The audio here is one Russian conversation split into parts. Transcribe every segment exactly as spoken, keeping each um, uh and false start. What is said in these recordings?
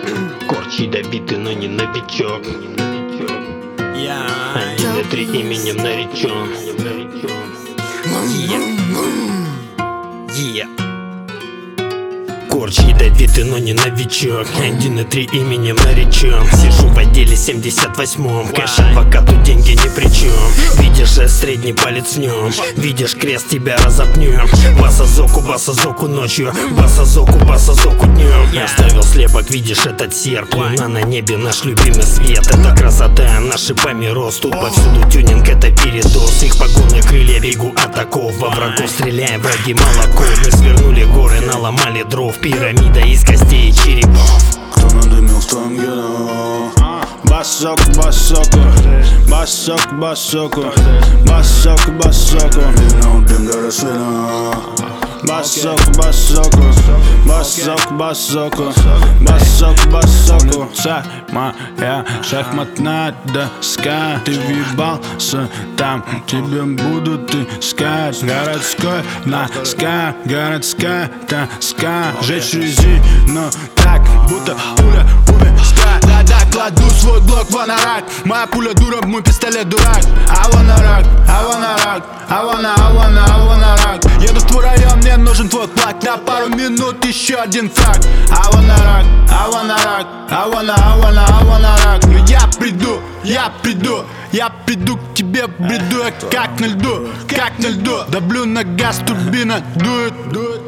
Корчи добитый, но не новичок. Один и три именем наречен. Yeah. Корч ядовитый, но не новичок. Один и три именем наречен. Сижу в отделе семьдесят восьмом. Кэш адвокату деньги ни при чем. Видишь же средний палец в нем. Видишь крест, тебя разопнем. Басазоку, басазоку ночью. Басазоку, басазоку днем. Оставил слепок, видишь этот серп. Луна на небе, наш любимый свет. Это красота, наши пами ростут. Повсюду тюнинг, это передоз. Их погоны крылья, бегу от оков. Во врагов стреляем, враги молоко. Мы свернули горы, наломали дров. Пирамида из костей и черепов. Кто надымил в твоем гетто? Басок, басоку, басок, басоку, басок, басоку. Видно, дым до рассвета. Басок, басоку, басок, басоку, басок, басоку. Самая шахматная доска. Ты въебался там, тебе будут искать. Городской носка, городская тоска. Жечь резину так, будто пуля у виска. Да-да, кладу свой блок в анорак. Моя пуля дура, мой пистолет дурак. I wanna rock, I wanna rock, I wanna, I wanna, I wanna rock. Еду в твой район, мне нужен твой плак. На пару минут еще один фраг. I wanna rock, I wanna rock, I wanna, I wanna, I wanna rock. Но я приду, я приду, я приду к тебе в бреду. Я как на льду, как на льду. Давлю на газ, турбина дует, дует.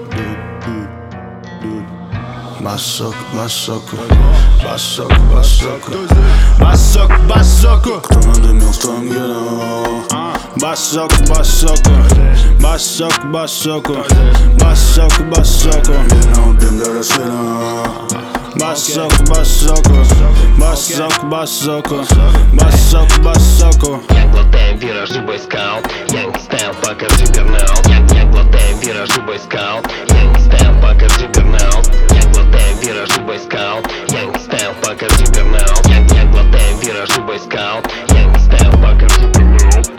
Басок, басоку, басок, басоку, басок, басоку. Кто надымил в твоем гетто? Басок, басоку, басок, басоку, басок, басоку. Видно, дым до рассвета. Басок, басоку, басок, басоку, басок, басоку. Я глотаю виражи бойскаут. Янг стайл, покажи пернаут. Я глотаю виражи бойскаут. Янг стайл, покажи пернаут. Я глотаю виражи бойскаут. Янг стайл, покажи пернаут. Я глотаю виражи бойскаут. Янг стайл, покажи пернаут.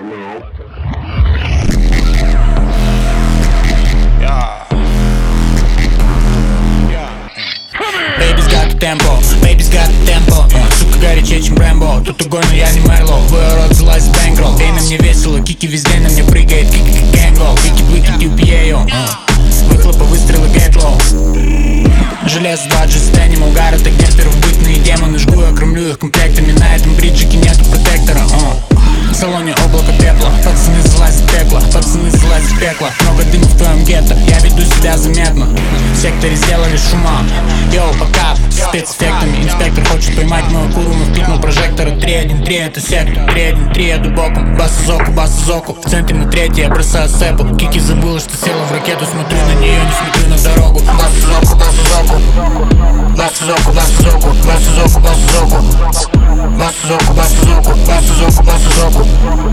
Baby's got the tempo, baby's got the tempo. Сука горячее, чем Рэмбо. Тут огонь, но я не Мерло. В ее рот залазит бэнкролл. Эй, на мне весело, кики везде на мне прыгает. Кики как гэнгол, вики-блики, тюбьею. Выхлопа, выстрелы, гэтлоу. Железо, баджет, стэним, угар. Это гестеров, бытные демоны. Жгу, я кормлю их комплектами. На этом бриджике нету протектора. В салоне облако пепла. Пацаны залазят в пекло, пацаны залазят в пекло. Много дыма в твоем гетто, я веду себя заметно. В секторе сделали шума. Йоу, покап, с спецэффектами. Инспектор хочет поймать мою куру, но впикнул прожектора. Три один три это сектор, три один три еду боком. Басазоку, басазоку, в центре на третий я бросаю сэпу. Кики забыла, что села в ракету. Смотрю на нее, не смотрю на дорогу. Басазоку, басазоку, басазоку, басазоку, басазоку, басазоку, басазоку, басазоку, басазоку, басазоку.